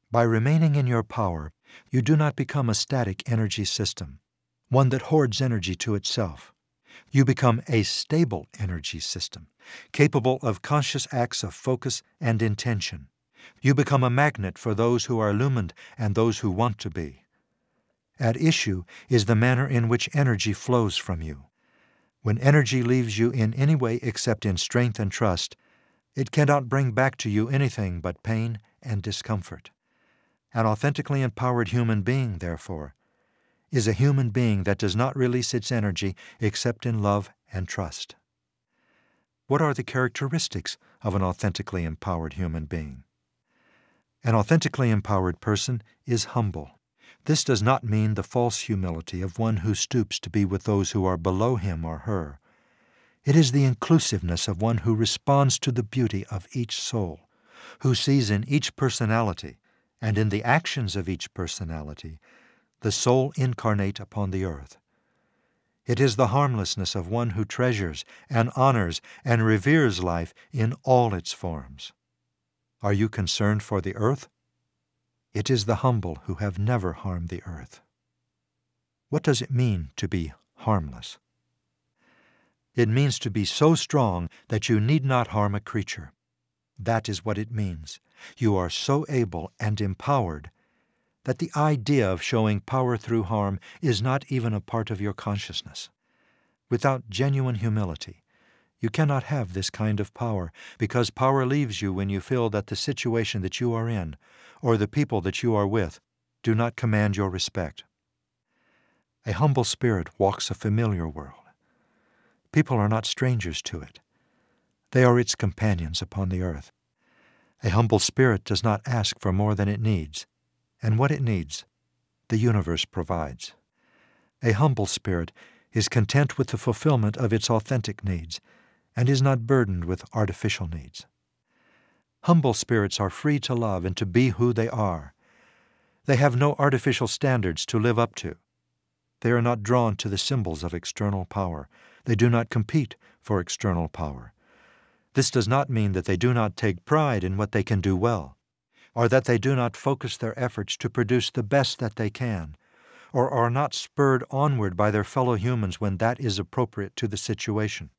By remaining in your power, you do not become a static energy system, one that hoards energy to itself. You become a stable energy system, capable of conscious acts of focus and intention. You become a magnet for those who are illumined and those who want to be. At issue is the manner in which energy flows from you. When energy leaves you in any way except in strength and trust, it cannot bring back to you anything but pain and discomfort. An authentically empowered human being, therefore, is a human being that does not release its energy except in love and trust. What are the characteristics of an authentically empowered human being? An authentically empowered person is humble. This does not mean the false humility of one who stoops to be with those who are below him or her. It is the inclusiveness of one who responds to the beauty of each soul, who sees in each personality and in the actions of each personality the soul incarnate upon the earth. It is the harmlessness of one who treasures and honors and reveres life in all its forms. Are you concerned for the earth? It is the humble who have never harmed the earth. What does it mean to be harmless? It means to be so strong that you need not harm a creature. That is what it means. You are so able and empowered that the idea of showing power through harm is not even a part of your consciousness. Without genuine humility, you cannot have this kind of power, because power leaves you when you feel that the situation that you are in, or the people that you are with, do not command your respect. A humble spirit walks a familiar world. People are not strangers to it. They are its companions upon the earth. A humble spirit does not ask for more than it needs, and what it needs, the universe provides. A humble spirit is content with the fulfillment of its authentic needs, and is not burdened with artificial needs. Humble spirits are free to love and to be who they are. They have no artificial standards to live up to. They are not drawn to the symbols of external power. They do not compete for external power. This does not mean that they do not take pride in what they can do well, or that they do not focus their efforts to produce the best that they can, or are not spurred onward by their fellow humans when that is appropriate to the situation.